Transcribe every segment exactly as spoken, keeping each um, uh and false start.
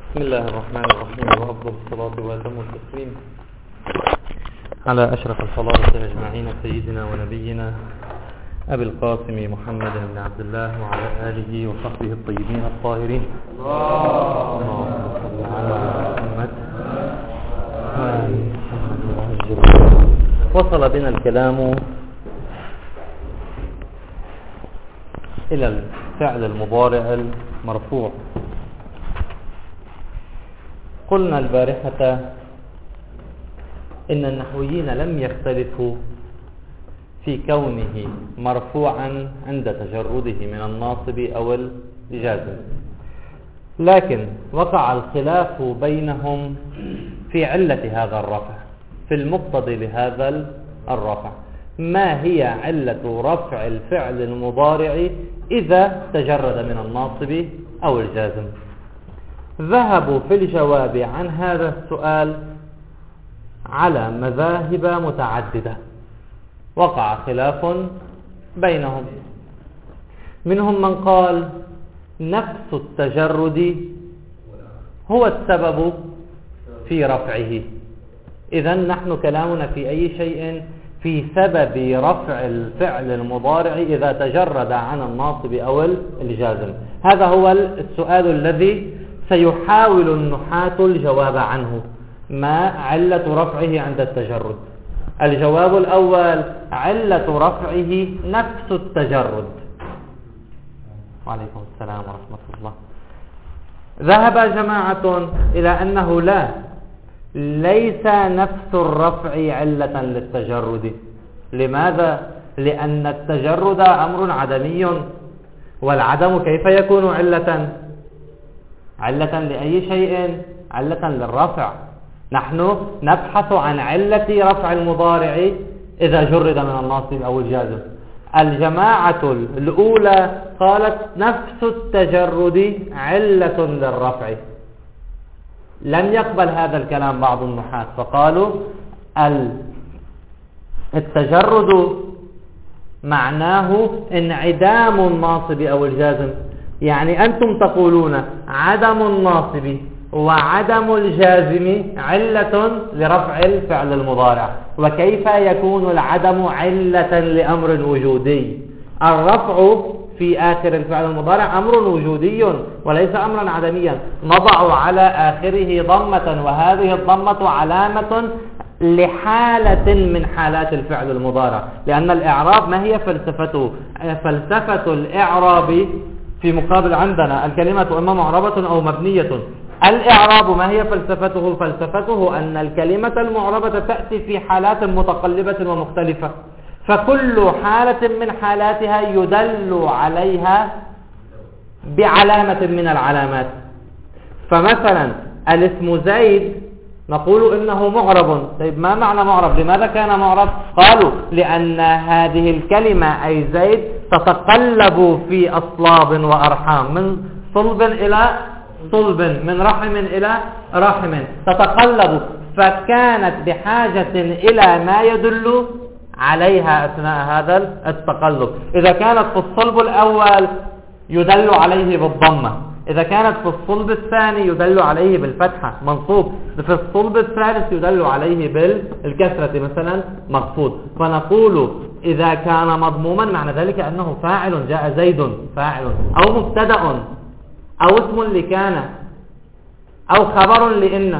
بسم الله الرحمن الرحيم، وأفضل الصلاة وأتم التسليم على أشرف الخلائق أجمعين سيدنا ونبينا أبي القاسم محمد بن عبد الله وعلى آله وصحبه الطيبين الطاهرين. اللهم صل على محمد وآل محمد. وصل بنا الكلام إلى الفعل المضارع المرفوع. قلنا البارحة إن النحويين لم يختلفوا في كونه مرفوعا عند تجرده من الناصب أو الجازم، لكن وقع الخلاف بينهم في علة هذا الرفع، في المقتضي لهذا الرفع. ما هي علة رفع الفعل المضارع إذا تجرد من الناصب أو الجازم؟ ذهبوا في الجواب عن هذا السؤال على مذاهب متعددة، وقع خلاف بينهم. منهم من قال نفس التجرد هو السبب في رفعه، إذن نحن كلامنا في أي شيء في سبب رفع الفعل المضارع إذا تجرد عن الناصب أو الجازم. هذا هو السؤال الذي سيحاول النحاة الجواب عنه. ما علة رفعه عند التجرد؟ الجواب الأول: علة رفعه نفس التجرد. وعليكم السلام ورحمة الله. ذهب جماعة إلى أنه لا، ليس نفس الرفع علة للتجرد. لماذا؟ لأن التجرد أمر عدمي، والعدم كيف يكون علة؟ علة لأي شيء؟ علة للرفع. نحن نبحث عن علة رفع المضارع إذا جرد من الناصب أو الجازم. الجماعة الأولى قالت نفس التجرد علة للرفع. لم يقبل هذا الكلام بعض النحاة، فقالوا التجرد معناه انعدام الناصب أو الجازم. يعني أنتم تقولون عدم الناصب وعدم الجازم علة لرفع الفعل المضارع، وكيف يكون العدم علة لأمر وجودي؟ الرفع في آخر الفعل المضارع أمر وجودي وليس أمرا عدميا. نضع على آخره ضمة، وهذه الضمة علامة لحالة من حالات الفعل المضارع، لأن الإعراب ما هي فلسفته؟ فلسفة الإعراب في مقابل عندنا الكلمة إما معربة أو مبنية. الإعراب ما هي فلسفته؟ فلسفته أن الكلمة المعربة تأتي في حالات متقلبة ومختلفة، فكل حالة من حالاتها يدل عليها بعلامة من العلامات. فمثلا الاسم زيد نقول إنه معرب. طيب ما معنى معرب؟ لماذا كان معرب؟ قالوا لأن هذه الكلمة أي زيد تتقلب في أصلاب وأرحام، من صلب إلى صلب، من رحم إلى رحم، تتقلب، فكانت بحاجة إلى ما يدل عليها أثناء هذا التقلب. إذا كانت في الصلب الأول يدل عليه بالضمة، إذا كانت في الصلب الثاني يدل عليه بالفتحة منصوب، في الصلب الثالث يدل عليه بالكسرة مثلا مخفوض. فنقول إذا كان مضموما معنى ذلك أنه فاعل، جاء زيد فاعل، أو مبتدأ، أو اسم لكان، أو خبر لإن.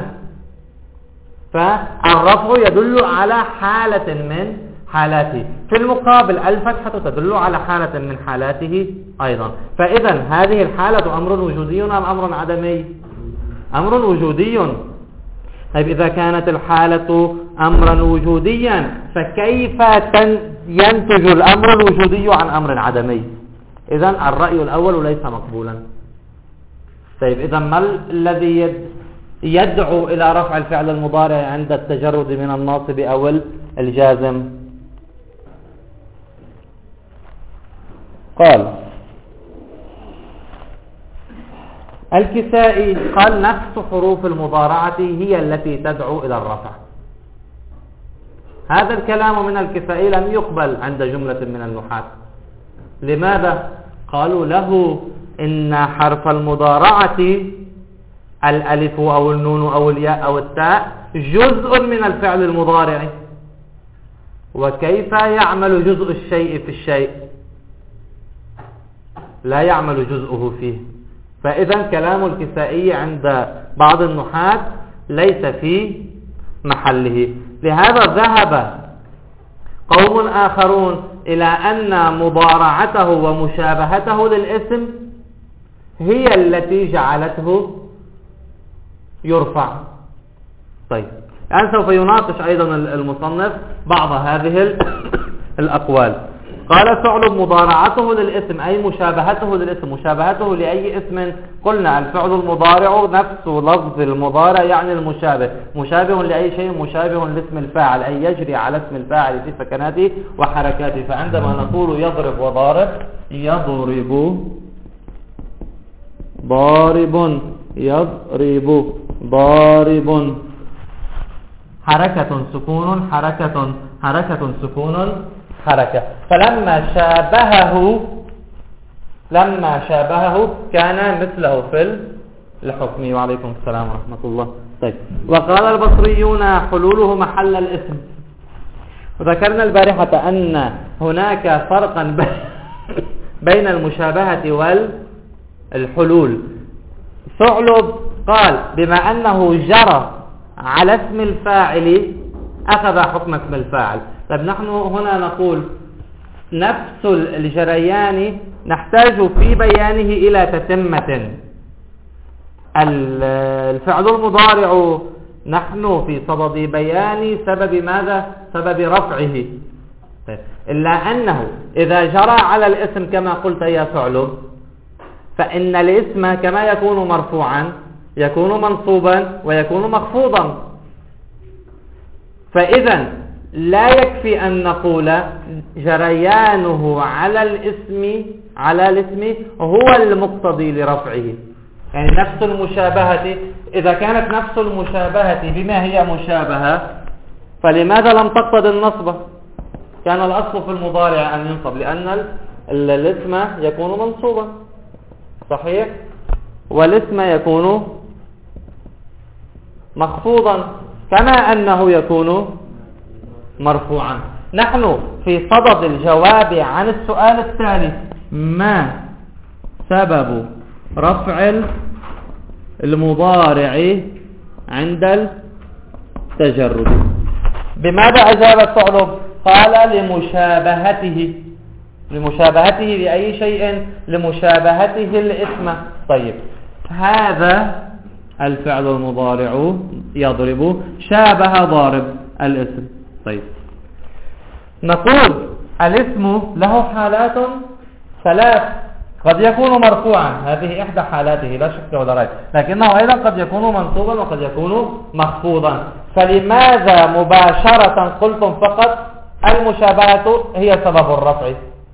فالرفع يدل على حالة من حالاته. في المقابل الفتحة تدل على حالة من حالاته أيضا. فإذا هذه الحالة أمر وجودي أم أمر عدمي؟ أمر وجودي. طيب إذا كانت الحالة أمرا وجوديا فكيف ينتج الأمر الوجودي عن أمر عدمي؟ إذا الرأي الأول ليس مقبولا. طيب إذا ما الذي يدعو إلى رفع الفعل المضارع عند التجرد من الناصب أو الجازم؟ قال الكسائي قال نفس حروف المضارعة هي التي تدعو إلى الرفع. هذا الكلام من الكسائي لم يقبل عند جملة من النحاة. لماذا؟ قالوا له إن حرف المضارعة الألف أو النون أو الياء أو التاء جزء من الفعل المضارع، وكيف يعمل جزء الشيء في الشيء؟ لا يعمل جزءه فيه. فإذا كلام الكسائي عند بعض النحاة ليس في محله. لهذا ذهب قوم آخرون إلى أن مضارعته ومشابهته للاسم هي التي جعلته يرفع. طيب الآن سوف يناقش أيضا المصنف بعض هذه الأقوال. قال ثعلب مضارعته للاسم أي مشابهته للاسم. مشابهته لأي اسم؟ قلنا الفعل المضارع نفس لفظ المضارع يعني المشابه، مشابه لأي شيء مشابه لاسم الفاعل أي يجري على اسم الفاعل في سكناته وحركاته. فعندما نقول يضرب وضارب، يضرب ضارب، يضرب ضارب، حركة سكون حركة، حركة سكون حركة. فلما شابهه لما شابهه كان مثله في الحكم. وعليكم السلام ورحمة الله. طيب وقال البصريون حلوله محل الاسم. وذكرنا البارحة أن هناك فرقا بين المشابهة والحلول. ثعلب قال بما أنه جرى على اسم الفاعل أخذ حكم اسم الفاعل. طيب نحن هنا نقول نفس الجريان نحتاج في بيانه إلى تتمة. الفعل المضارع نحن في صدد بيان سبب ماذا؟ سبب رفعه. طيب إلا أنه إذا جرى على الاسم كما قلت يا ثعلب فإن الاسم كما يكون مرفوعا يكون منصوبا ويكون مخفوضا. فإذا لا يكفي أن نقول جريانه على الاسم على الاسم هو المقتضي لرفعه. يعني نفس المشابهة، إذا كانت نفس المشابهة بما هي مشابهة فلماذا لم تقتضي النصب؟ كان الأصل في المضارع أن ينصب لأن الاسم يكون منصوبا صحيح، والاسم يكون مخفوضا كما أنه يكون مرفوعا. نحن في صدد الجواب عن السؤال التالي: ما سبب رفع المضارع عند التجرد؟ بماذا أجاب الثعلب؟ قال لمشابهته لمشابهته لأي شيء؟ لمشابهته الاسم. طيب هذا الفعل المضارع يضرب شابه ضارب الاسم. طيب نقول الاسم له حالات ثلاث، قد يكون مرفوعا، هذه إحدى حالاته لا شك ولا ريب، لكنه أيضا قد يكون منصوبا وقد يكون مخفوضا. فلماذا مباشرة قلتم فقط المشابهة هي سبب الرفع؟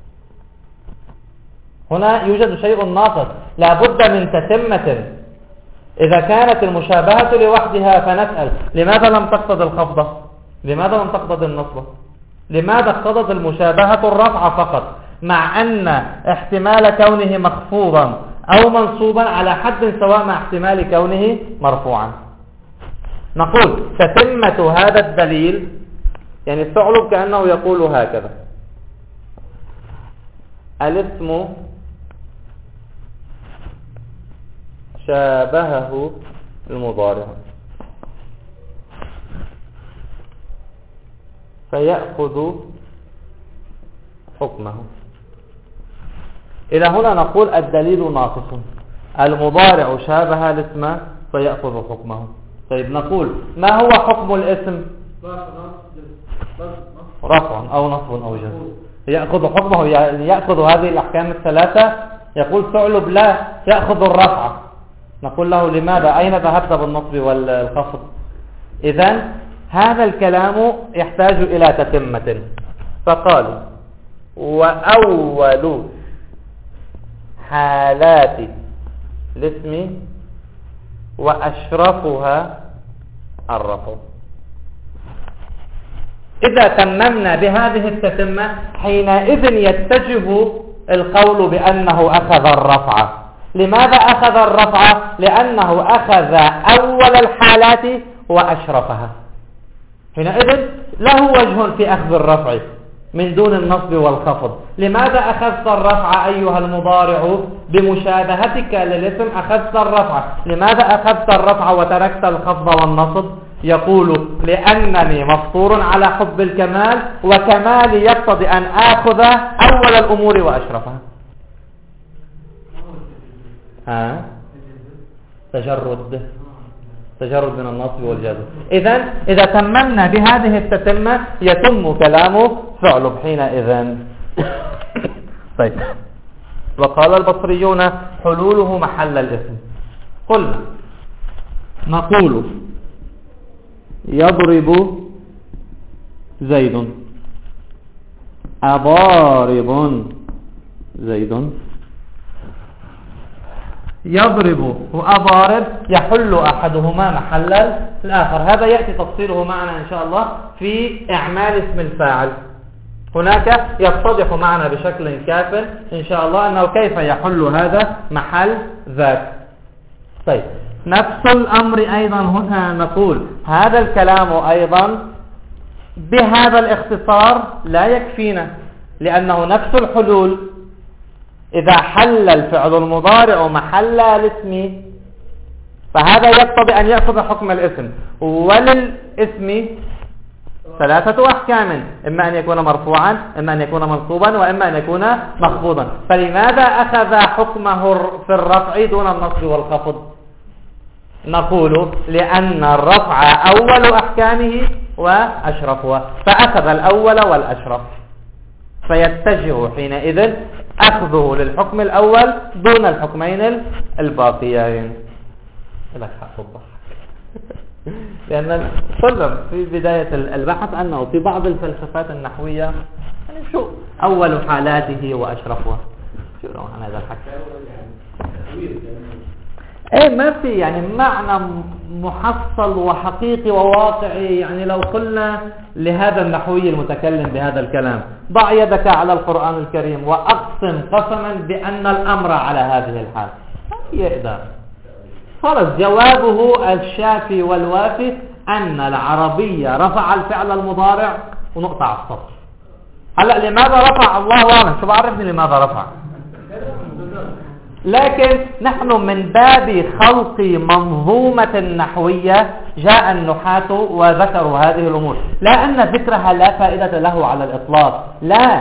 هنا يوجد شيء ناقص، لا بد من تتمة. إذا كانت المشابهة لوحدها فنسأل لماذا لم تقتضي الخفضة؟ لماذا لم تقتضي النصب؟ لماذا اقتضت المشابهة الرفع فقط، مع أن احتمال كونه مخفوضا أو منصوبا على حد سواء مع احتمال كونه مرفوعا؟ نقول تتمة هذا الدليل، يعني الثعلب كأنه يقول هكذا: الاسم شابهه المضارع فيأخذ حكمه. إلى هنا نقول الدليل ناقص، المضارع شابه الاسم فيأخذ حكمه. طيب نقول ما هو حكم الاسم؟ رفع أو نصب أو جزم. يأخذ حكمه، يعني يأخذ هذه الأحكام الثلاثة. يقول ثعلب لا، يأخذ الرفع. نقول له لماذا؟ أين ذهبت بالنصب والخفض؟ إذن هذا الكلام يحتاج إلى تتمة. فقالوا وأول حالات الاسم وأشرفها الرفع. إذا تممنا بهذه التتمة حينئذ يتجه القول بأنه أخذ الرفع. لماذا أخذ الرفع؟ لأنه أخذ أول الحالات وأشرفها، حينئذ له وجه في أخذ الرفع من دون النصب والخفض. لماذا أخذت الرفع أيها المضارع؟ بمشابهتك للاسم أخذت الرفع. لماذا أخذت الرفع وتركت الخفض والنصب؟ يقول لأنني مفطور على حب الكمال، وكمالي يقتضي أن آخذ أول الأمور وأشرفها. ها؟ تجرد تجرد من النصب والجزم. إذن إذا تممنا بهذه التتمة يتم كلامه فعل حينئذ. طيب، وقال البصريون حلوله محل الاسم. قلنا نقول يضرب زيد، أضارب زيد. يضرب وأضارب يحل أحدهما محل الآخر. هذا يأتي تفصيله معنا إن شاء الله في إعمال اسم الفاعل. هناك يتضح معنا بشكل كاف إن شاء الله أنه كيف يحل هذا محل ذاك. طيب، نفس الأمر أيضا هنا نقول هذا الكلام أيضا بهذا الاختصار لا يكفينا، لأنه نفس الحلول إذا حل الفعل المضارع محل الاسم فهذا يقتضي أن يأخذ حكم الاسم. وللاسم ثلاثة أحكام، إما أن يكون مرفوعا، إما أن يكون منصوبا، وإما أن يكون مخفوضا. فلماذا أخذ حكمه في الرفع دون النصب والخفض؟ نقول لأن الرفع أول أحكامه وأشرفها، فأخذ الأول والأشرف، فيتجه حينئذ أخذه للحكم الأول دون الحكمين الباقيين. لك حق الضحك لأن سلم في بداية البحث أنه في بعض الفلسفات النحوية يعني شو أول حالاته وأشرفها، شو لو عن هذا الحكي ايه ما في يعني معنى محصل وحقيقي وواقعي. يعني لو قلنا لهذا النحوي المتكلم بهذا الكلام ضع يدك على القرآن الكريم وأقسم قسما بأن الأمر على هذه الحال، يقدر خلص. جوابه الشافي والوافي أن العربية رفع الفعل المضارع ونقطع السطر. هلا لماذا رفع؟ الله أعلم، شو بعرفني لماذا رفع. لكن نحن من باب خلق منظومة نحوية جاء النحاة وذكروا هذه الأمور، لا أن ذكرها لا فائدة له على الإطلاق، لا،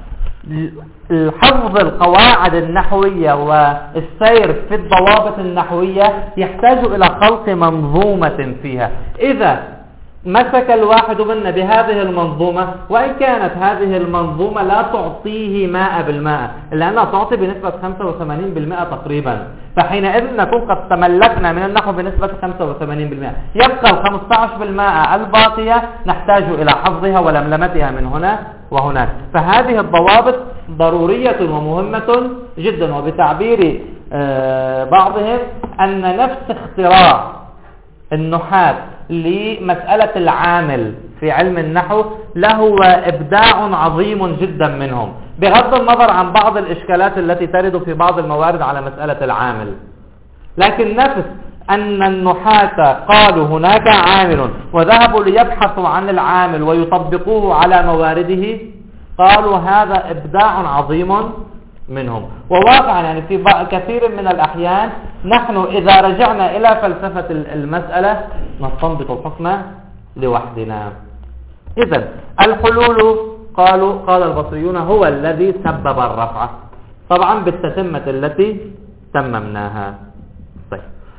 حفظ القواعد النحوية والسير في الضوابط النحوية يحتاج إلى خلق منظومة فيها. إذا مسك الواحد منا بهذه المنظومة، وإن كانت هذه المنظومة لا تعطيه ماء بالماء إلا أنها تعطي بنسبة خمسة وثمانين بالمئة تقريبا، فحينئذ نكون قد تملكنا من النحو بنسبة خمسة وثمانين بالمئة. يبقى ال خمسة عشر بالمئة الباقية نحتاج إلى حفظها ولملمتها من هنا وهناك. فهذه الضوابط ضرورية ومهمة جدا. وبتعبير بعضهم أن نفس اختراع النحاة لمسألة العامل في علم النحو له إبداع عظيم جدا منهم، بغض النظر عن بعض الإشكالات التي ترد في بعض الموارد على مسألة العامل. لكن نفس أن النحاة قالوا هناك عامل وذهبوا ليبحثوا عن العامل ويطبقوه على موارده، قالوا هذا إبداع عظيم منهم. وواقعا يعني في كثير من الأحيان نحن إذا رجعنا إلى فلسفة المسألة نستنبط الحكم لوحدنا. إذن الحلول قالوا قال البصريون هو الذي سبب الرفع، طبعا بالتتمة التي تممناها. طيب،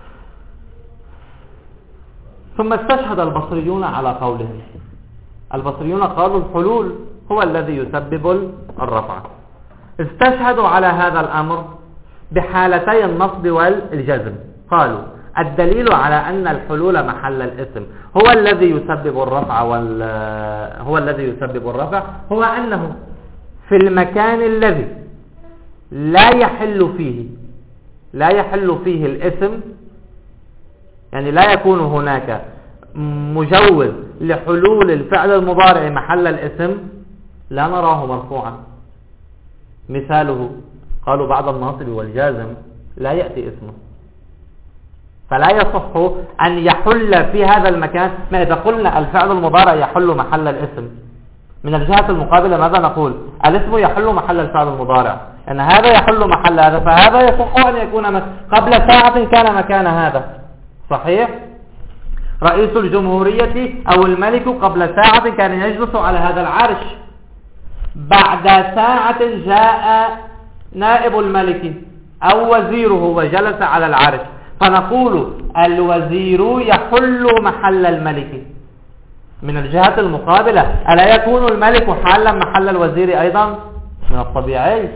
ثم استشهد البصريون على قولهم. البصريون قالوا الحلول هو الذي يسبب الرفع، استشهدوا على هذا الأمر بحالتي النصب والجزم. قالوا الدليل على أن الحلول محل الاسم هو الذي يسبب الرفع وال... هو الذي يسبب الرفع هو أنه في المكان الذي لا يحل فيه لا يحل فيه الاسم، يعني لا يكون هناك مجوز لحلول الفعل المضارع محل الاسم، لا نراه مرفوعا. مثاله قالوا بعد الناصب والجازم لا يأتي اسمه، فلا يصح أن يحل في هذا المكان. ما إذا قلنا الفعل المضارع يحل محل الاسم، من الجهة المقابلة ماذا نقول؟ الاسم يحل محل الفعل المضارع، أن هذا يحل محل هذا، فهذا يصح أن يكون قبل ساعة كان مكان هذا. صحيح؟ رئيس الجمهورية أو الملك قبل ساعة كان يجلس على هذا العرش، بعد ساعة جاء نائب الملك أو وزيره وجلس على العرش، فنقول الوزير يحل محل الملك. من الجهة المقابلة ألا يكون الملك حالا محل الوزير أيضا؟ من الطبيعي،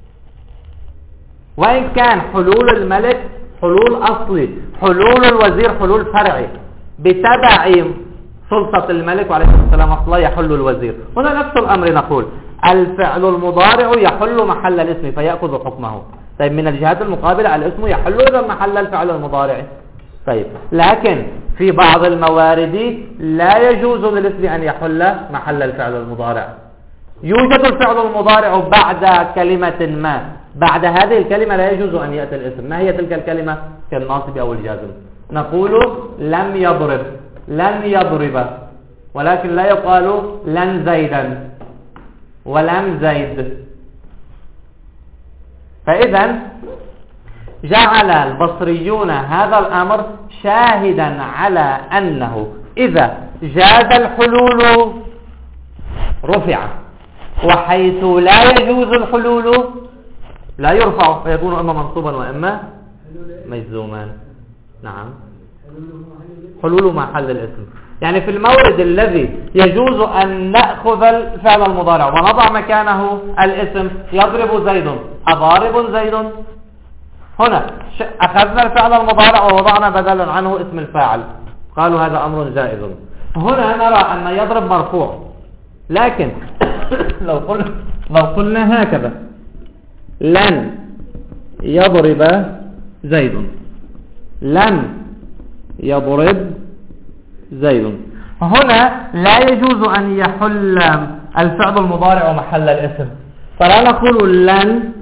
وإن كان حلول الملك حلول أصلي، حلول الوزير حلول فرعي بتبع سلطة الملك وعليه السلام الله يحل الوزير. هنا نفس الأمر نقول الفعل المضارع يحل محل الاسم فيأخذ حكمه. طيب من الجهات المقابلة الاسم يحل إذا محل الفعل المضارع. طيب لكن في بعض الموارد لا يجوز للاسم أن يحل محل الفعل المضارع. يوجد الفعل المضارع بعد كلمة ما، بعد هذه الكلمة لا يجوز أن يأتي الاسم. ما هي تلك الكلمة؟ كالناصب أو الجازم. نقول لم يضرب، لن يضرب، ولكن لا يقال لن زيدا ولم زيد. فإذا جعل البصريون هذا الأمر شاهدا على أنه إذا جاز الحلول رفع، وحيث لا يجوز الحلول لا يرفع، فيكون إما منصوبا وإما مجزوما. نعم، حلول محل الاسم، يعني في المورد الذي يجوز أن نأخذ الفعل المضارع ونضع مكانه الاسم، يضرب زيد، أضارب زيد، هنا أخذنا الفعل المضارع ووضعنا بدلا عنه اسم الفاعل، قالوا هذا أمر جائز. هنا نرى أن يضرب مرفوع، لكن لو قلنا لو قلنا هكذا لن يضرب زيد، لن يضرب زيد، هنا لا يجوز أن يحل الفعل المضارع محل الاسم، فلا نقول لن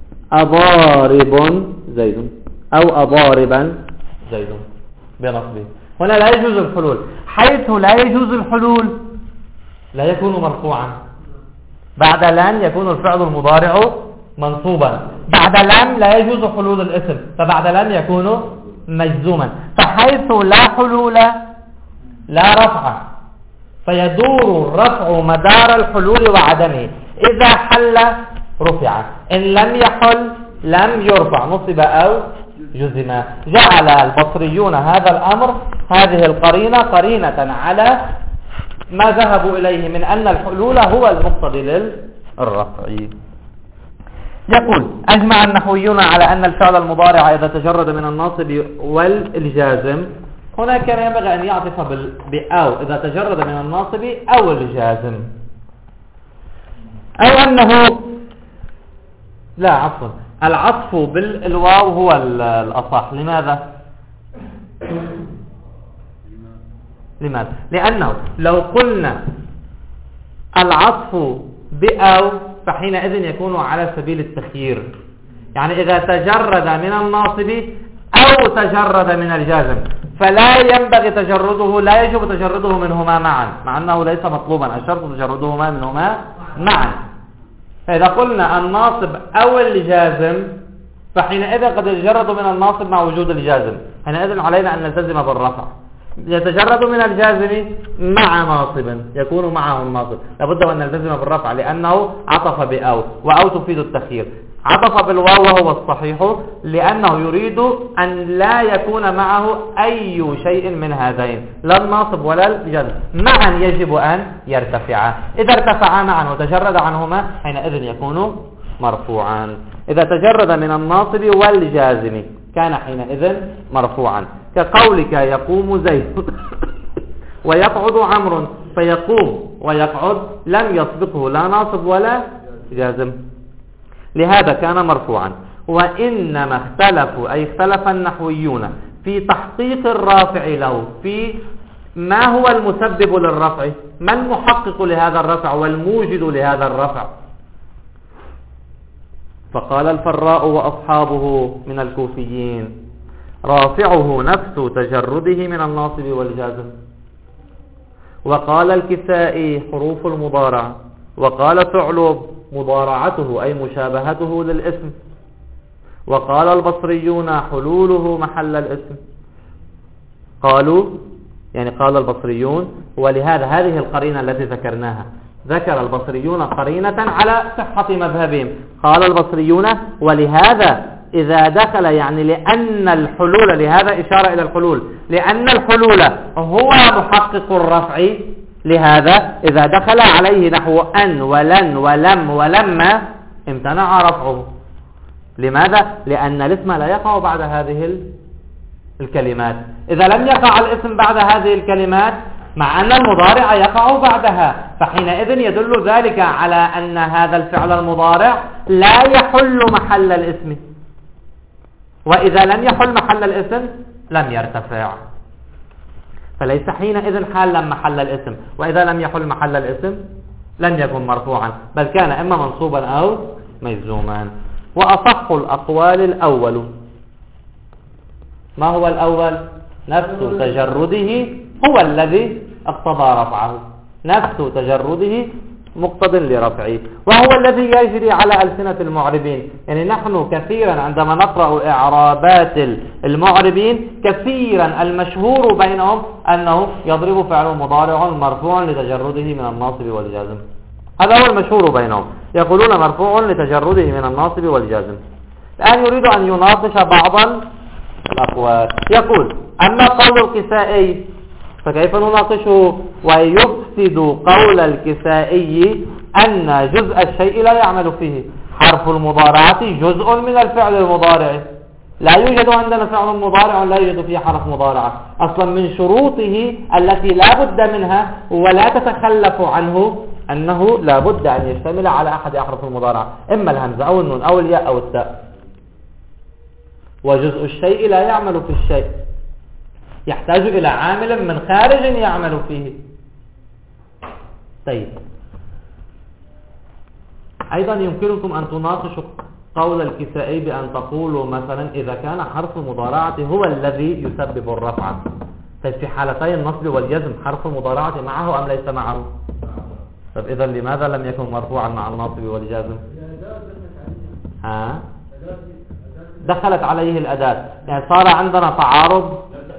أضارب زيد أو أضاربا زيد بنصبه. هنا لا يجوز الحلول، حيث لا يجوز الحلول لا يكون مرفوعا. بعد لن يكون الفعل المضارع منصوبا، بعد لن لا يجوز حلول الاسم، فبعد لن يكون مجزوما. فحيث لا حلول لا رفع، فيدور الرفع مدار الحلول وعدمه. إذا حل رفع، إن لم يحل لم يرفع، نصب أو جزم. جعل البصريون هذا الأمر، هذه القرينة قرينة على ما ذهبوا إليه من أن الحلول هو المقتضي للرفع. يقول أجمع النحويون على أن الفعل المضارع إذا تجرد من الناصب والجازم، هنا كان ينبغي أن يعطف بأو إذا تجرد من الناصب أو الجازم، أو أنه لا عفوا العطف بالواو هو الأصح. لماذا؟ لماذا؟ لأنه لو قلنا العطف بأو فحينئذ يكون على سبيل التخيير، يعني إذا تجرد من الناصب أو تجرد من الجازم فلا ينبغي تجرده، لا يجب تجرده منهما معا، مع أنه ليس مطلوبا، الشرط تجردهما منهما معا. فإذا قلنا الناصب أو الجازم فحينئذ قد يتجرد من الناصب مع وجود الجازم، حينئذ علينا أن نلتزم بالرفع. يتجرد من الجازم مع ناصب، يكون معه الناصب، لابد أن نلتزم بالرفع لأنه عطف بأو، وأو تفيد التخيير. عطف بالواو وهو الصحيح لأنه يريد أن لا يكون معه أي شيء من هذين، لا الناصب ولا الجزم، معا يجب أن يرتفعا. إذا ارتفعا معا وتجرد عنهما حينئذ يكون مرفوعا. إذا تجرد من الناصب والجازم كان حينئذ مرفوعا، كقولك يقوم زيد ويقعد عمرو، فيقوم ويقعد لم يسبقه لا ناصب ولا جازم، لهذا كان مرفوعا. وإنما اختلفوا أي اختلف النحويون في تحقيق الرافع له، في ما هو المسبب للرفع، ما المحقق لهذا الرفع والموجد لهذا الرفع. فقال الفراء وأصحابه من الكوفيين: رافعه نفس تجرده من الناصب والجازم. وقال الكسائي: حروف المضارع. وقال ثعلب: مضارعته أي مشابهته للاسم. وقال البصريون: حلوله محل الاسم. قالوا يعني قال البصريون، ولهذا هذه القرينة التي ذكرناها، ذكر البصريون قرينة على صحة مذهبهم. قال البصريون: ولهذا إذا دخل، يعني لأن الحلول، لهذا إشارة إلى الحلول، لأن الحلول هو محقق الرفع، لهذا إذا دخل عليه نحو أن ولن ولم ولما امتنع رفعه. لماذا؟ لأن الاسم لا يقع بعد هذه الكلمات. إذا لم يقع الاسم بعد هذه الكلمات مع أن المضارع يقع بعدها، فحينئذ يدل ذلك على أن هذا الفعل المضارع لا يحل محل الاسم، وإذا لم يحل محل الاسم لم يرتفع، فليس حينئذ حالا محل الاسم، وإذا لم يحل محل الاسم لم يكن مرفوعا، بل كان إما منصوبا أو مجزوما. وأصح الأقوال الأول. ما هو الأول؟ نفس تجرده هو الذي اقتضى رفعه، نفس تجرده مقتض لرفعه، وهو الذي يجري على ألسنة المعربين. يعني نحن كثيرا عندما نقرأ إعرابات المعربين كثيرا المشهور بينهم أنه يضرب فعل مضارع مرفوع لتجرده من الناصب والجازم، هذا هو المشهور بينهم، يقولون مرفوع لتجرده من الناصب والجازم. الآن يريد أن يناقش بعض الأقوال، يقول: أما قول الكسائي فكيف نناقشه؟ ويفسد قول الكسائي أن جزء الشيء لا يعمل فيه. حرف المضارعة جزء من الفعل المضارع، لا يوجد عندنا فعل مضارع لا يوجد فيه حرف مضارعة، أصلا من شروطه التي لا بد منها ولا تتخلف عنه أنه لا بد أن يشتمل على أحد أحرف المضارعة، إما الهمزة أو النون أو الياء أو التاء. وجزء الشيء لا يعمل في الشيء، يحتاج إلى عامل من خارج يعمل فيه. طيب، أيضا يمكنكم أن تناقشوا قول الكسائي بأن تقولوا مثلا إذا كان حرف المضارعة هو الذي يسبب الرفع، طيب في حالتي النصب والجزم حرف المضارعة معه أم ليس معه؟ طيب إذا لماذا لم يكن مرفوعا مع النصب والجزم؟ ها؟ دخلت عليه الأداة، يعني صار عندنا تعارض.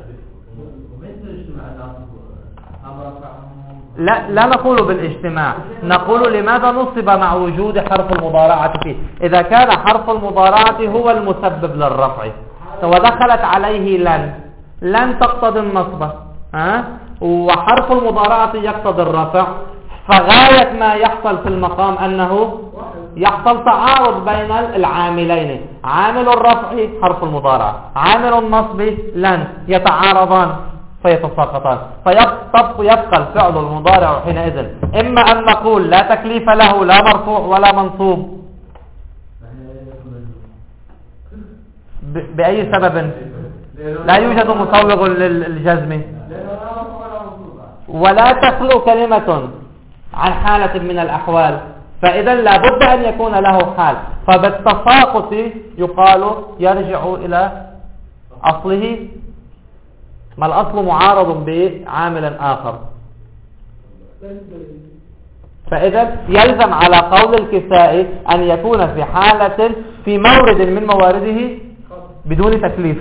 لا لا نقول بالاجتماع، نقول لماذا نصب مع وجود حرف المضارعة فيه؟ إذا كان حرف المضارعة هو المسبب للرفع ودخلت عليه لن، لن تقتضي النصب، ها؟ وحرف المضارعة يقتضي الرفع، فغاية ما يحصل في المقام أنه يحصل تعارض بين العاملين، عامل الرفع حرف المضارعة، عامل النصب لن، يتعارضان فيتساقطان، فيبقى الفعل المضارع حينئذ إما أن نقول لا تكليف له لا مرفوع ولا منصوب بأي سبب، لا يوجد مسوغ للجزم، ولا تخلو كلمة عن حالة من الأحوال، فإذا لا بد أن يكون له حال، فبالتساقط يقال يرجع إلى أصله، ما الأصل معارض بعامل آخر، فإذا يلزم على قول الكسائي أن يكون في حالة في مورد من موارده بدون تكليف،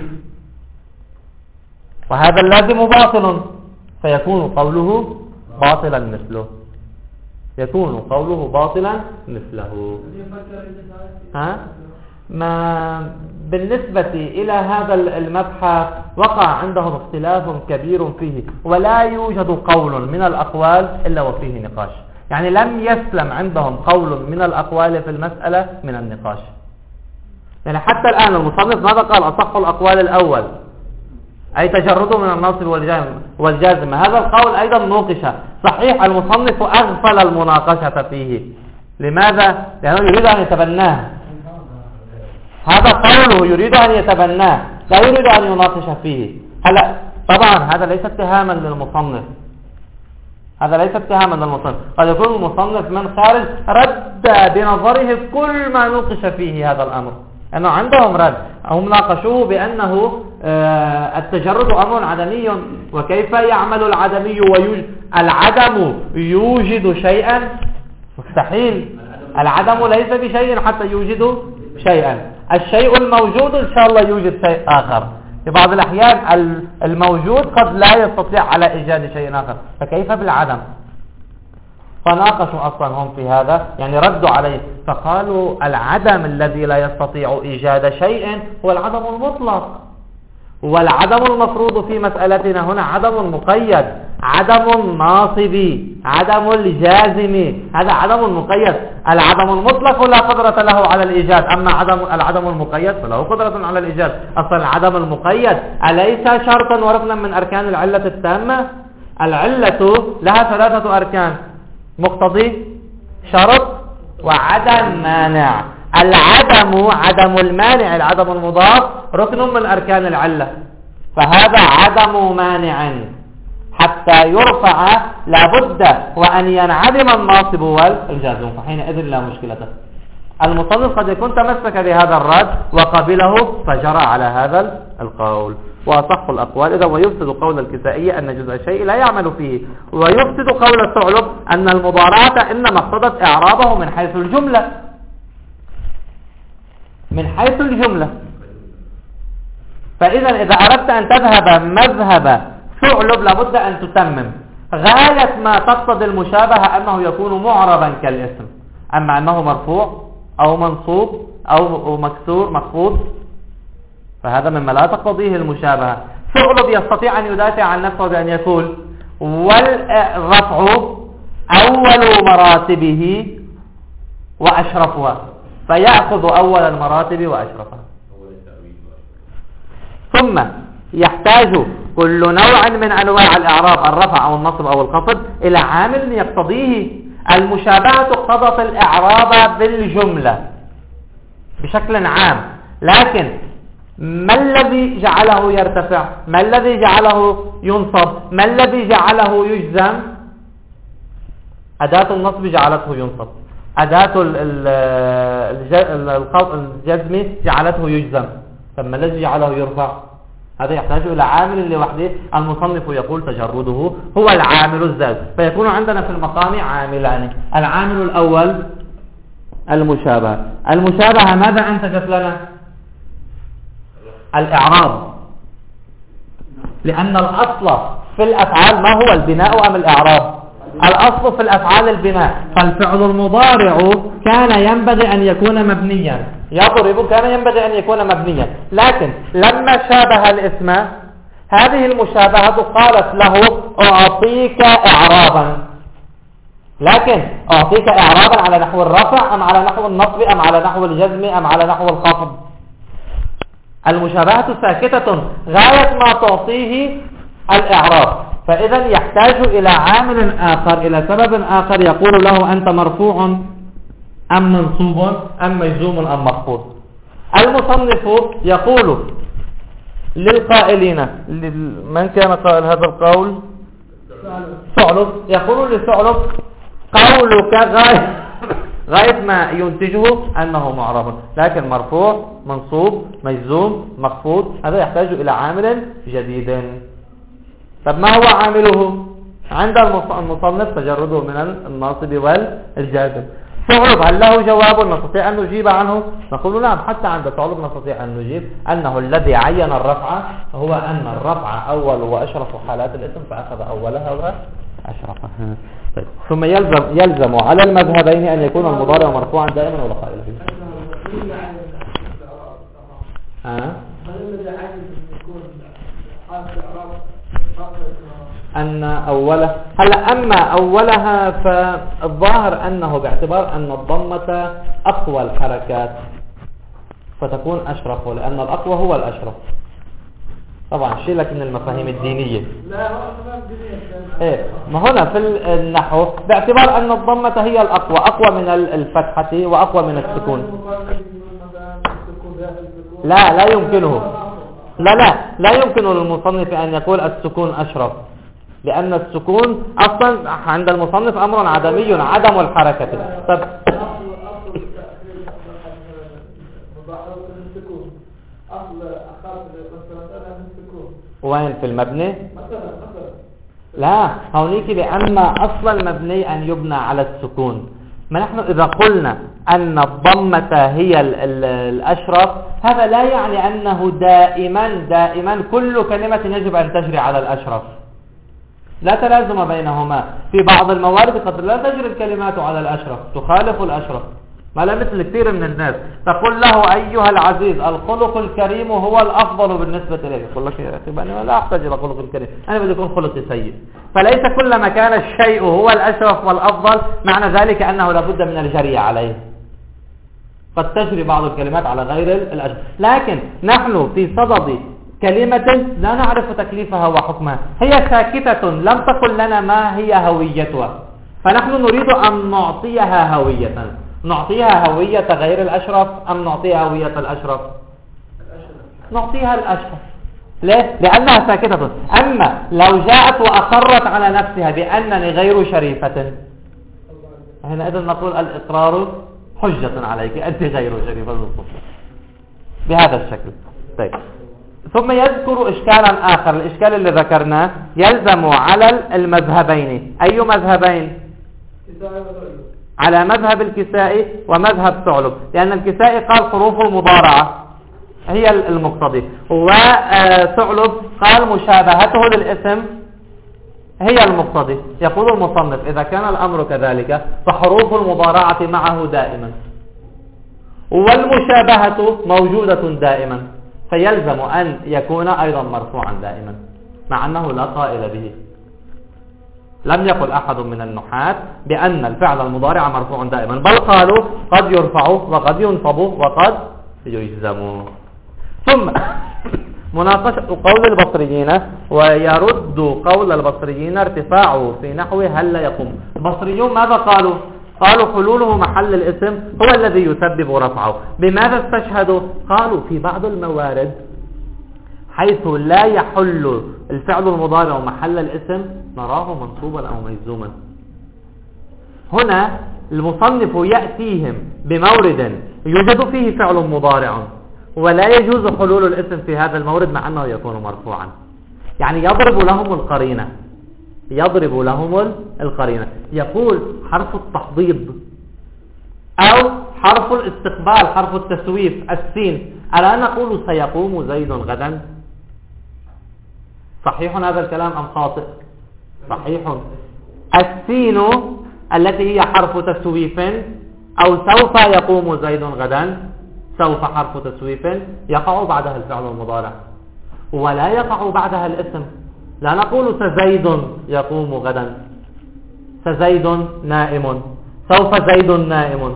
وهذا اللازم باطل، فيكون قوله باطلا مثله، يكون قوله باطلا مثله. ها؟ ما بالنسبة إلى هذا المبحث وقع عندهم اختلاف كبير فيه، ولا يوجد قول من الأقوال إلا وفيه نقاش، يعني لم يسلم عندهم قول من الأقوال في المسألة من النقاش، يعني حتى الآن المصنف ماذا قال؟ أصح الأقوال الأول، أي تجرده من الناصب والجازم، هذا القول أيضا نوقش، صحيح المصنف أغفل المناقشة فيه، لماذا؟ لأنه يريد أن يتبناه، هذا قوله يريد أن يتبناه لا يريد أن يناقش فيه. هلا طبعا هذا ليس اتهاما للمصنف، هذا ليس اتهاما من المصنف، قد يكون المصنف من خارج رد بنظره كل ما نوقش فيه هذا الأمر، أنه عندهم رد، هم ناقشوه بأنه التجرد أمر عدمي، وكيف يعمل العدمي ويوجد العدم يوجد شيئا؟ مستحيل، العدم ليس بشيء حتى يوجد شيئا، الشيء الموجود إن شاء الله يوجد شيء آخر، في بعض الأحيان الموجود قد لا يستطيع على إيجاد شيء آخر، فكيف بالعدم؟ فناقشوا أصلا هم في هذا، يعني ردوا عليه فقالوا العدم الذي لا يستطيع إيجاد شيء هو العدم المطلق، والعدم المفروض في مسألتنا هنا عدم مقيد، عدم ناصبي، عدم الجازم، هذا عدم مقيد. العدم المطلق لا قدرة له على الإيجاد، أما عدم العدم المقيد فله قدرة على الإيجاد. أصلا العدم المقيد أليس شرطا وركنا من أركان العلة التامة؟ العلة لها ثلاثة أركان: مقتضي، شرط، وعدم مانع. العدم عدم المانع، العدم المضاف ركن من أركان العلة، فهذا عدم مانع حتى يرفع لابد وأن ينعدم الناصب والجازم، فحينئذ لا مشكلة. المصنف قد يكون تمسك بهذا الرد وقبله فجرى على هذا القول. وأصح الأقوال إذا ويفسد قول الكسائي أن جزء الشيء لا يعمل فيه، ويفسد قول الثعلب أن المضارعة إنما اقتضت إعرابه من حيث الجملة، من حيث الجملة. فإذا إذا أردت أن تذهب مذهب ثعلب لابد أن تتمم غاية ما تقتضي المشابهة أنه يكون معربا كالاسم، أما أنه مرفوع أو منصوب أو مكسور مخفوض فهذا مما لا تقتضيه المشابهة. ثعلب يستطيع أن يدافع عن نفسه بأن يقول والرفع أول مراتبه وأشرفها، فيأخذ أول المراتب وأشرفها. ثم يحتاج كل نوع من أنواع الإعراب الرفع أو النصب أو الخفض إلى عامل يقتضيه. المشابهة اقتضت الإعراب بالجملة بشكل عام، لكن ما الذي جعله يرتفع؟ ما الذي جعله ينصب؟ ما الذي جعله يجزم؟ أداة النصب جعلته ينصب، أداة الجزم جعلته يجزم، فما الذي جعله يرفع؟ هذا يحتاج إلى عامل لوحده. المصنف يقول تجرده هو العامل الزائد، فيكون عندنا في المقام عاملان. العامل الأول المشابهة. المشابهة ماذا أنتجت لنا؟ الإعراب، لأن الأصل في الأفعال ما هو البناء أم الإعراب؟ الأصل في الأفعال البناء، فالفعل المضارع كان ينبغي أن يكون مبنيا، يضرب كان ينبغي أن يكون مبنيا، لكن لما شابه الاسم هذه المشابهة قالت له أعطيك إعرابا، لكن أعطيك إعرابا على نحو الرفع أم على نحو النصب أم على نحو الجزم أم على نحو الخفض؟ المشابهة ساكتة غاية ما تعطيه الإعراب، فإذا يحتاج إلى عامل آخر، إلى سبب آخر يقول له أنت مرفوع أم منصوب أم مجزوم أم مخفوض. المصنف يقول للقائلين، من كان قائل هذا القول؟ ثعلب. يقول لثعلب قولك غاية غاية ما ينتجه أنه معرب، لكن مرفوع منصوب مجزوم مخفوض هذا يحتاج إلى عامل جديد. طب ما هو عامله؟ عند المصنف تجرده من الناصب والجازم. ثعلب هل له جواب نستطيع أن نجيب عنه؟ نقول نعم، حتى عند ثعلب نستطيع أن نجيب أنه الذي عين الرفع هو أن الرفع أول وأشرف حالات الاسم فأخذ أولها وأشرفها. طيب. ثم يلزم يلزم على المذهبين أن يكون المضارع مرفوعا دائما ولا قائلا فيه. ها؟ أن أوله هلا أما أولها فالظاهر أنه باعتبار أن الضمة أقوى الحركات فتكون أشرف، لأن الأقوى هو الأشرف. طبعا شيء لك من المفاهيم الدينية. لا هو إيه ما هنا في النحو باعتبار أن الضمة هي الأقوى، أقوى من الفتحة وأقوى من السكون. لا لا يمكنه لا لا لا يمكن للمصنف أن يقول السكون أشرف، لأن السكون أصلا عند المصنف أمر عدمي عدم الحركة. طب وين في المبني؟ لا هونيك لأن أصل المبني أن يبنى على السكون. ما نحن إذا قلنا أن الضمة هي ال ال الأشرف هذا لا يعني أنه دائما دائما كل كلمة يجب أن تجري على الأشرف، لا تلازم بينهما. في بعض الموارد قد لا تجري الكلمات على الأشرف، تخالف الأشرف، ما لا مثل كثير من الناس تقول له أيها العزيز الخلق الكريم هو الأفضل بالنسبة إليك، يقول لك يا أخي أنا لا أحتاج إلى خلق الكريم، أنا بدي يكون خلقي سيء. فليس كلما كان الشيء هو الأشرف والأفضل معنى ذلك أنه لابد من الجري عليه، قد تجري بعض الكلمات على غير الأشرف. لكن نحن في صدد كلمة لا نعرف تكليفها وحكمها، هي ساكتة لم تقل لنا ما هي هويتها، فنحن نريد أن نعطيها هوية. نعطيها هوية غير الأشرف أم نعطيها هوية الأشرف؟ نعطيها الأشرف. ليه؟ لأنها ساكتة. أما لو جاءت وأقرت على نفسها بأنني غير شريفة هنا إذن نقول الإقرار حجة عليك، أنت غير شريفة بهذا الشكل. طيب. ثم يذكر إشكالا آخر، الإشكال اللي ذكرناه يلزم على المذهبين. أي مذهبين؟ على مذهب الكسائي ومذهب ثعلب، لأن الكسائي قال حروف المضارعة هي المقتضي، وثعلب قال مشابهته للاسم هي المقتضي. يقول المصنف إذا كان الأمر كذلك فحروف المضارعة معه دائما والمشابهة موجودة دائما، فيلزم أن يكون أيضا مرفوعا دائما مع أنه لا قائل به. لم يقل أحد من النحاة بأن الفعل المضارع مرفوع دائما، بل قالوا قد يرفع وقد ينصب وقد يجزم. ثم مناقشة قول البصريين، ويرد قول البصريين ارتفاعه في نحو هل لا يقوم. البصريون ماذا قالوا؟ قالوا حلوله محل الاسم هو الذي يسبب رفعه. بماذا استشهدوا؟ قالوا في بعض الموارد حيث لا يحل الفعل المضارع محل الاسم نراه منصوبا أو مجزوما. هنا المصنف يأتيهم بمورد يوجد فيه فعل مضارع ولا يجوز حلول الاسم في هذا المورد مع أنه يكون مرفوعا، يعني يضرب لهم القرينة يضرب لهم القرينة يقول حرف التحضيض أو حرف الاستقبال حرف التسويف السين، ألا نقول سيقوم زيد غدا؟ صحيح هذا الكلام أم خاطئ؟ صحيح. السين التي هي حرف تسويف أو سوف يقوم زيد غدا، سوف حرف تسويف يقع بعدها الفعل المضارع ولا يقع بعدها الاسم. لا نقول سزيد يقوم غدا، سزيد نائم، سوف زيد نائم،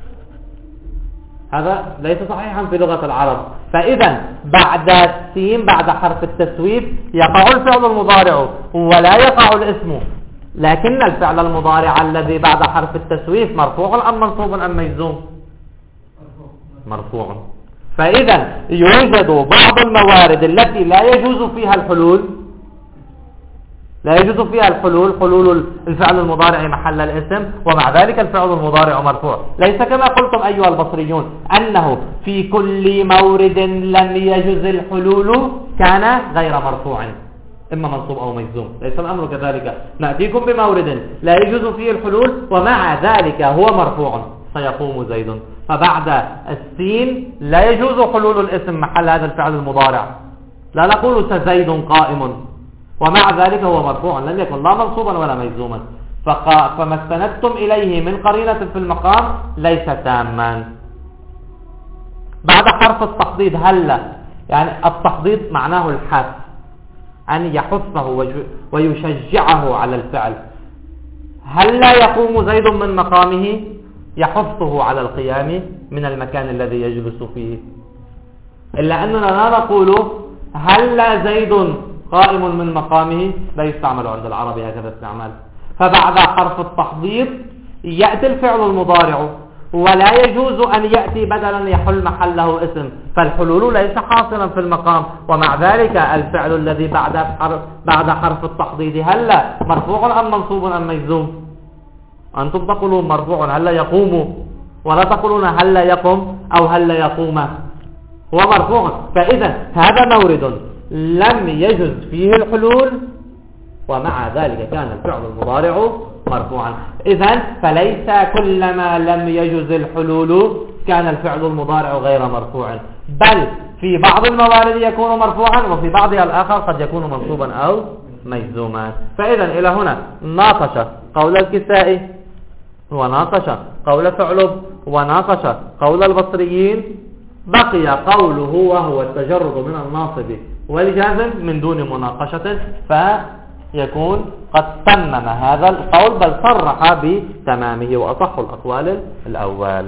هذا ليس صحيحا في لغة العرب. فإذا بعد السين بعد حرف التسويف يقع الفعل المضارع ولا يقع الاسم، لكن الفعل المضارع الذي بعد حرف التسويف مرفوع أم منصوب أم مجزوم؟ مرفوع. فإذا يوجد بعض الموارد التي لا يجوز فيها الحلول لا يجوز فيها الحلول حلول الفعل المضارع محل الاسم ومع ذلك الفعل المضارع مرفوع، ليس كما قلتم أيها البصريون أنه في كل مورد لم يجوز الحلول كان غير مرفوع إما منصوب أو مجزوم، ليس الأمر كذلك. نأتيكم بمورد لا يجوز فيه الحلول ومع ذلك هو مرفوع سيقوم زيد، فبعد السين لا يجوز حلول الاسم محل هذا الفعل المضارع، لا نقول سزيد قائم ومع ذلك هو مرفوع لم يكن لا منصوبا ولا مجزوما، فما استندتم إليه من قرينة في المقام ليس تاما. بعد حرف التحضيض هل، يعني التحضيض معناه الحث، أن يحثه ويشجعه على الفعل. هل لا يقوم زيد من مقامه؟ يحثه على القيام من المكان الذي يجلس فيه. إلا أننا لا نقول هل لا زيد قائم من مقامه، لا يستعمل عند العرب هكذا استعمال. فبعد حرف التحضيض يأتي الفعل المضارع ولا يجوز أن يأتي بدلا يحل محله اسم، فالحلول ليس حاصلا في المقام. ومع ذلك الفعل الذي بعد حرف, بعد حرف التحضيض هل مرفوع أم منصوب أم مجزوم؟ أنتم تقولون مرفوع هل يقوم، ولا تقولون هل يقوم أو هل يقوم، هو مرفوع. فإذا هذا مورد لم يجز فيه الحلول، ومع ذلك كان الفعل المضارع مرفوعا. إذن فليس كلما لم يجز الحلول كان الفعل المضارع غير مرفوع، بل في بعض الموارد يكون مرفوعا، وفي بعضها الآخر قد يكون منصوبا أو مجزوما. فإذا إلى هنا ناقش قول الكسائي، وناقش قول ثعلب، وناقش قول البصريين، بقي قوله وهو التجرد من الناصب والجازم من دون مناقشة، فيكون قد تمم هذا القول، بل صرح بتمامه، وأصح الأقوال الأول.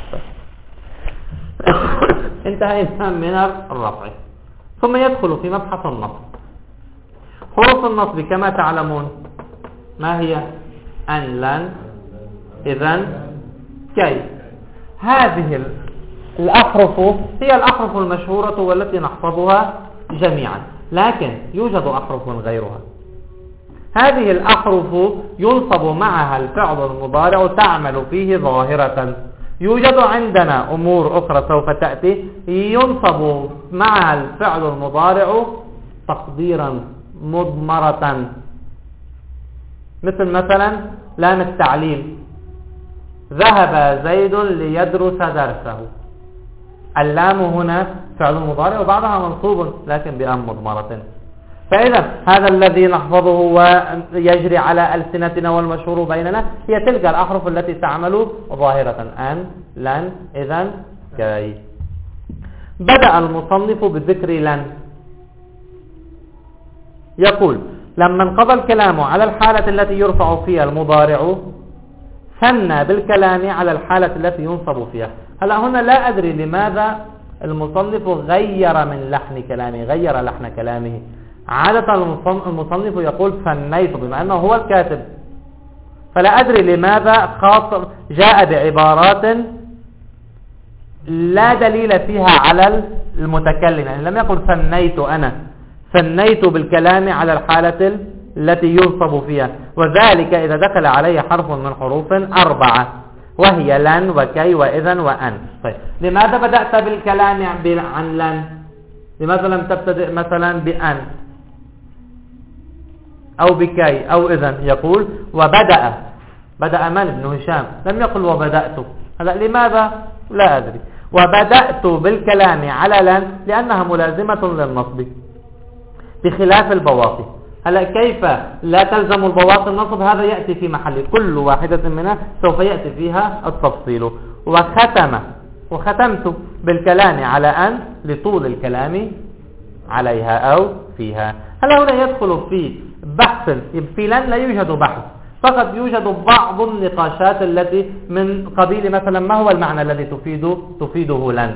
انتهى من الرفع، ثم يدخل في مبحث النصب. حروف النصب كما تعلمون ما هي؟ أن، لن، إذن، كي. هذه الأحرف هي الأحرف المشهورة والتي نحفظها جميعا، لكن يوجد أحرف غيرها. هذه الأحرف ينصب معها الفعل المضارع تعمل فيه ظاهرة. يوجد عندنا أمور أخرى سوف تأتي ينصب معها الفعل المضارع تقديرا مضمرة، مثل مثلا لام التعليل، ذهب زيد ليدرس درسه. اللام هنا فعل مضارع وبعدها منصوب لكن بأم مضمرة. فإذا هذا الذي نحفظه ويجري على ألسنتنا والمشهور بيننا هي تلك الأحرف التي تعمل ظاهرة، أن، لن، إذن، كي. بدأ المصنف بذكر لن، يقول لما انقضى الكلام على الحالة التي يرفع فيها المضارع ثنى بالكلام على الحالة التي ينصب فيها. هلا هنا لا أدري لماذا المصنف غير من لحن كلامه، غير لحن كلامه. عادة المصنف يقول ثنيت بما أنه هو الكاتب، فلا أدري لماذا خاطر جاء بعبارات لا دليل فيها على المتكلم. يعني لم يقل ثنيت أنا، ثنيت بالكلام على الحالة التي ينصب فيها، وذلك إذا دخل عليه حرف من حروف أربعة، وهي لن وكي وإذن وأن. طيب لماذا بدأت بالكلام عن لن؟ لماذا لم تبتدئ مثلا بأن أو بكي أو إذن؟ يقول وبدأ، بدأ من؟ ابن هشام، لم يقل وبدأت. هذا لماذا؟ لا أدري. وبدأت بالكلام على لن لأنها ملازمة للنصب بخلاف البواقي. هلا كيف لا تلزم البواقي النصب؟ هذا يأتي في محل، كل واحدة منها سوف يأتي فيها التفصيل. وختم، وختمت بالكلام على أن لطول الكلام عليها أو فيها. هلا هنا يدخل في بحث، في لن لا يوجد بحث، فقط يوجد بعض النقاشات التي من قبيل مثلا ما هو المعنى الذي تفيد تفيده لن؟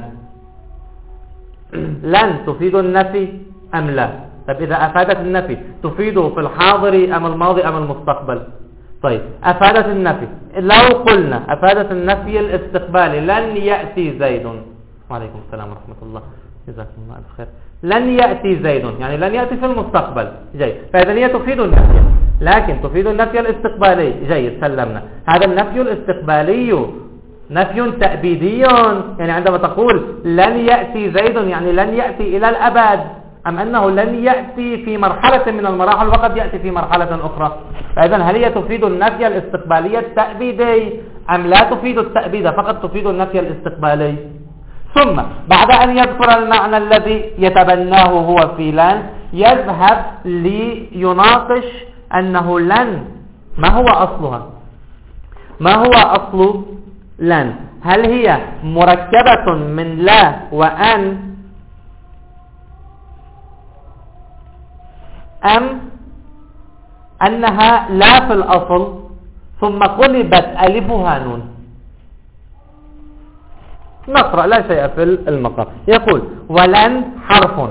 لن تفيد النفي أم لا؟ طيب إذا أفادت النفي تفيده في الحاضر أم الماضي أم المستقبل؟ طيب أفادت النفي، لو قلنا أفادت النفي الاستقبالي، لن يأتي زيد، وعليكم السلام ورحمة الله، جزاكم الله بخير، لن يأتي زيد يعني لن يأتي في المستقبل، جيد. فإذا هي تفيد النفي، لكن تفيد النفي الاستقبالي، جيد، سلمنا. هذا النفي الاستقبالي نفي تأبيدي، يعني عندما تقول لن يأتي زيد يعني لن يأتي إلى الأبد، أم أنه لن يأتي في مرحلة من المراحل وقد يأتي في مرحلة أخرى. فإذا هل هي تفيد النفي الاستقبالي التأبيدي أم لا تفيد التأبيد، فقط تفيد النفي الاستقبالي؟ ثم بعد أن يذكر المعنى الذي يتبناه هو في لن يذهب ليناقش أنه لن ما هو أصلها، ما هو أصل لن؟ هل هي مركبة من لا وأن أم أنها لا في الأصل ثم قلبت ألفها نون؟ نقرأ، لا شيء في المقام. يقول ولن حرف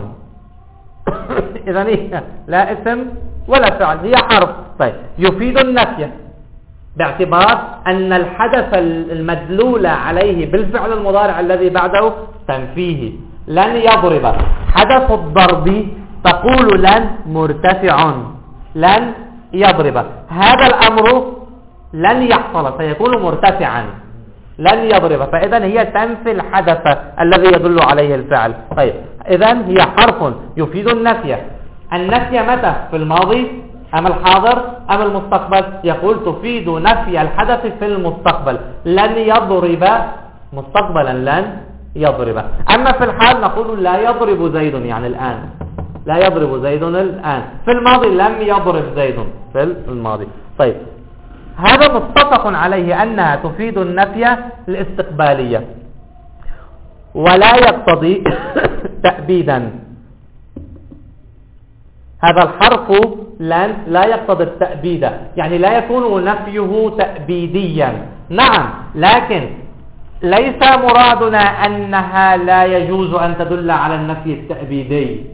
إذن هي لا اسم ولا فعل، هي حرف. طيب يفيد النفي، باعتبار أن الحدث المدلول عليه بالفعل المضارع الذي بعده تنفيه. لن يضرب، حدث الضرب تقول لن مرتفع، لن يضرب، هذا الأمر لن يحصل، سيكون مرتفعا، لن يضرب، فإذا هي تنفي الحدث الذي يدل عليه الفعل. طيب إذا هي حرف يفيد النفي. النفي متى؟ في الماضي أم الحاضر أم المستقبل؟ يقول تفيد نفي الحدث في المستقبل. لن يضرب مستقبلا، لن يضرب. أما في الحال نقول لا يضرب زيد، يعني الآن لا يضرب زيد الآن. في الماضي لم يضرب زيد في الماضي. طيب هذا متفق عليه أنها تفيد النفي الاستقبالية ولا يقتضي تأبيدا. هذا الحرف لن لا يقتضي التأبيد، يعني لا يكون نفيه تأبيديا. نعم، لكن ليس مرادنا أنها لا يجوز أن تدل على النفي التأبيدي،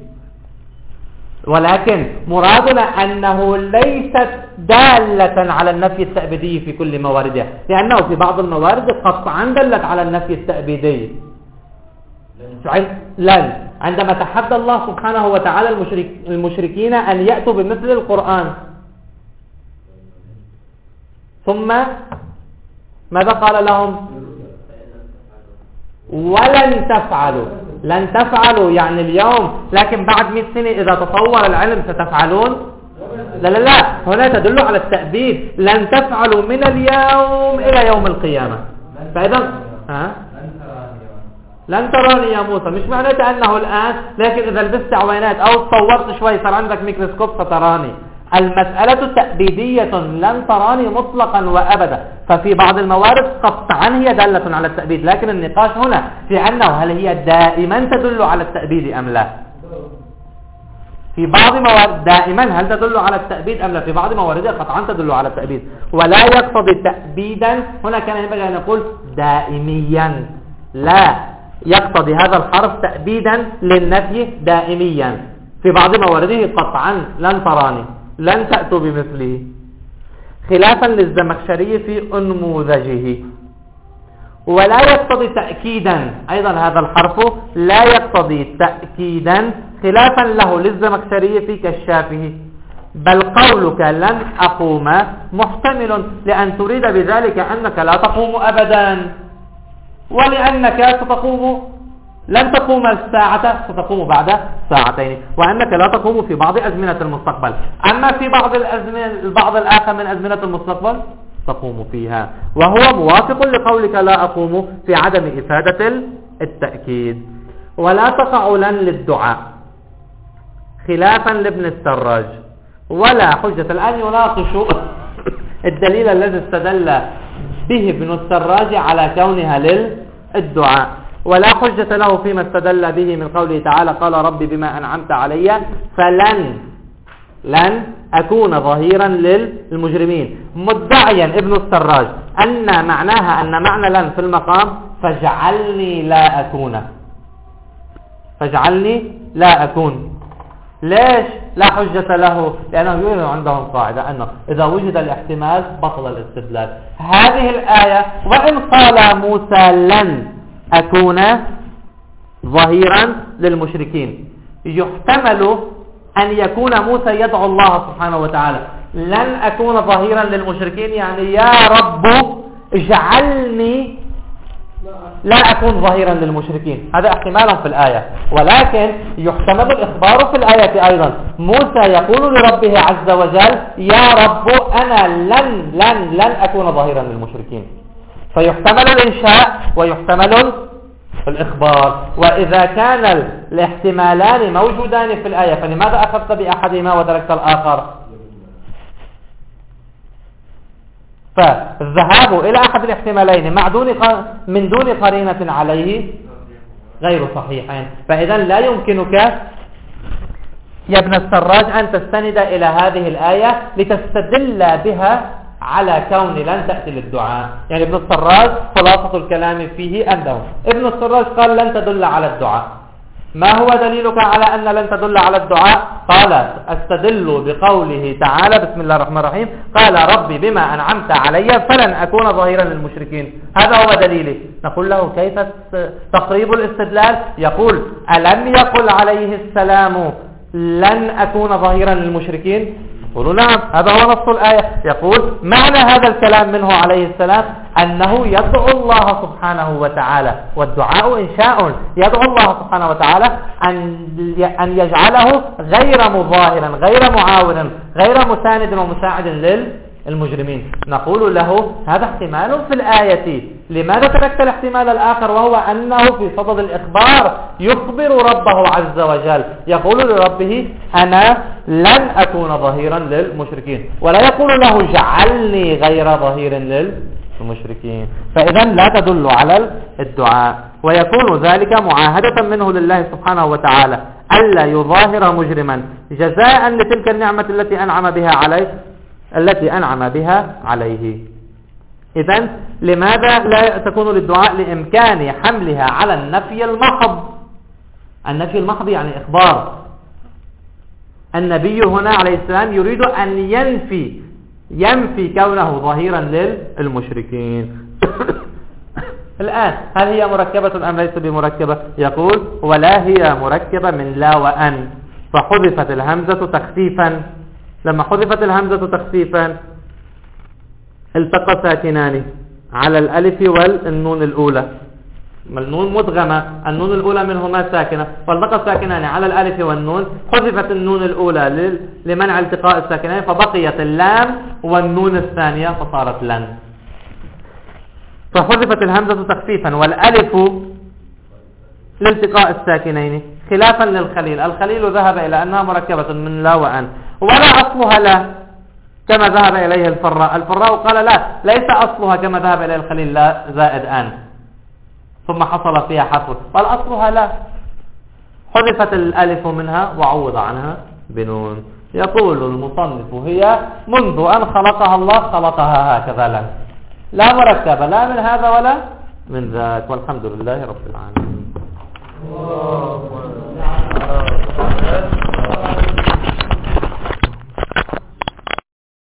ولكن مرادنا أنه ليست دالة على النفي التأبيدي في كل مواردها، لأنه في بعض الموارد قطعا دلت على النفي التأبيدي. لن عندما تحدى الله سبحانه وتعالى المشرك المشركين أن يأتوا بمثل القرآن، ثم ماذا قال لهم؟ ولن تفعلوا. لن تفعلوا يعني اليوم، لكن بعد مئة سنة إذا تطور العلم ستفعلون؟ لا لا لا، هنا تدل على التأبيد. لن تفعلوا من اليوم إلى يوم القيامة. فإذا ها؟ لن تراني يا موسى، مش معناته أنه الآن، لكن إذا لبست عوينات أو تصورت شوي صار عندك ميكروسكوب ستراني. المسألة تأبيدية، لن تراني مطلقا وأبدا. ففي بعض الموارد قطعا هي دالة على التأبيد، لكن النقاش هنا في أنه هل هي دائما تدل على التأبيد أم لا. في بعض موارد دائما هل تدل على التأبيد أم لا، في بعض مواردها قطعا تدل على التأبيد ولا يقتضي تأبيدا. هنا كان ينبغي أن نقول دائميا، لا يقتضي هذا الحرف تأبيدا للنفي دائميا. في بعض موارده قطعا لن تراني، لن تأتوا بمثله، خلافا للزمخشري في أنموذجه. ولا يقتضي تأكيدا، أيضا هذا الحرف لا يقتضي تأكيدا، خلافا له للزمخشري في كشافه. بل قولك لن أقوم محتمل، لأن تريد بذلك أنك لا تقوم أبدا، ولأنك ستقوم لن تقوم الساعة، ستقوم بعد ساعتين، وأنك لا تقوم في بعض أزمنة المستقبل. أما في بعض الأزمنة البعض الآخر من أزمنة المستقبل تقوم فيها، وهو موافق لقولك لا أقوم في عدم إفادة التأكيد. ولا تقع لن للدعاء، خلافا لابن السراج. ولا حجة، الآن يناقش الدليل الذي استدل به ابن السراج على كونها للدعاء. ولا حجة له فيما استدل به من قوله تعالى قال رب بما أنعمت علي فلن لن أكون ظهيرا للمجرمين، مدعيا ابن السراج أن معناها أن معنى لن في المقام فاجعلني لا أكون، فاجعلني لا أكون. ليش لا حجة له؟ لأنه يوجد عندهم قاعدة أنه إذا وجد الاحتمال بطل الاستدلال. هذه الآية وإن قال موسى لن أكون ظهيرا للمشركين، يحتمل أن يكون موسى يدعو الله سبحانه وتعالى لن أكون ظهيرا للمشركين، يعني يا رب اجعلني لا أكون ظهيرا للمشركين. هذا احتمال في الآية، ولكن يحتمل الإخبار في الآية أيضا. موسى يقول لربه عز وجل يا رب أنا لن لن لن أكون ظهيرا للمشركين، فيحتمل الإنشاء ويحتمل الإخبار. وإذا كان الاحتمالان موجودان في الآية فلماذا أخذت بأحدهما وتركت الآخر؟ فالذهاب إلى أحد الاحتمالين مع دون من دون قرينة عليه غير صحيحين. فإذا لا يمكنك يا ابن السراج أن تستند إلى هذه الآية لتستدل بها على كون لن تأتي للدعاء. يعني ابن السراج خلاصة الكلام فيه أنه ابن السراج قال لن تدل على الدعاء، ما هو دليلك على أن لن تدل على الدعاء؟ قال استدل بقوله تعالى بسم الله الرحمن الرحيم قال ربي بما أنعمت علي فلن أكون ظهيرا للمشركين. هذا هو دليلي. نقول له كيف تقريب الاستدلال؟ يقول ألم يقل عليه السلام لن أكون ظهيرا للمشركين؟ يقول نعم هذا هو نص الآية. يقول معنى هذا الكلام منه عليه السلام أنه يدعو الله سبحانه وتعالى، والدعاء إنشاء، يدعو الله سبحانه وتعالى أن يجعله غير مظاهرا غير معاون غير مساند ومساعد للمجرمين. نقول له هذا احتمال في الآية، لماذا تركت الاحتمال الآخر وهو أنه في صدد الإخبار يخبر ربه عز وجل، يقول لربه أنا لن أكون ظهيرا للمشركين، ولا يقول له جعلني غير ظهير للمشركين. فإذا لا تدل على الدعاء، ويكون ذلك معاهدة منه لله سبحانه وتعالى ألا يظاهر مجرما جزاء لتلك النعمة التي أنعم بها عليه التي أنعم بها عليه. إذن لماذا لا تكون للدعاء؟ لإمكان حملها على النفي المحض. النفي المحض يعني إخبار. النبي هنا عليه السلام يريد أن ينفي ينفي كونه ظهيرا للمشركين. الآن هل هي مركبة أم ليس بمركبة؟ يقول ولا هي مركبة من لا وأن، فحذفت الهمزة تخفيفا. لما حذفت الهمزة تخفيفا التقى ساكنان على الألف والنون الأولى، النون مدغمة، النون الأولى منهما ساكنة، فالتقى ساكنان على الألف والنون، حذفت النون الأولى لمنع التقاء الساكنين فبقيت اللام والنون الثانية فصارت لن. فحذفت الهمزة تخفيفا والألف لالتقاء الساكنين خلافا للخليل. الخليل ذهب إلى أنها مركبة من لا وأن، ولا أصلها لا كما ذهب إليه الفراء. الفراء قال لا ليس أصلها كما ذهب إليه الخليل لا زائد أن ثم حصل فيها حصر، بل أصلها لا، حذفت الألف منها وعوض عنها بنون. يقول المصنف هي منذ أن خلقها الله خلقها هكذا لا لا مركبة لا من هذا ولا من ذاك، والحمد لله رب العالمين.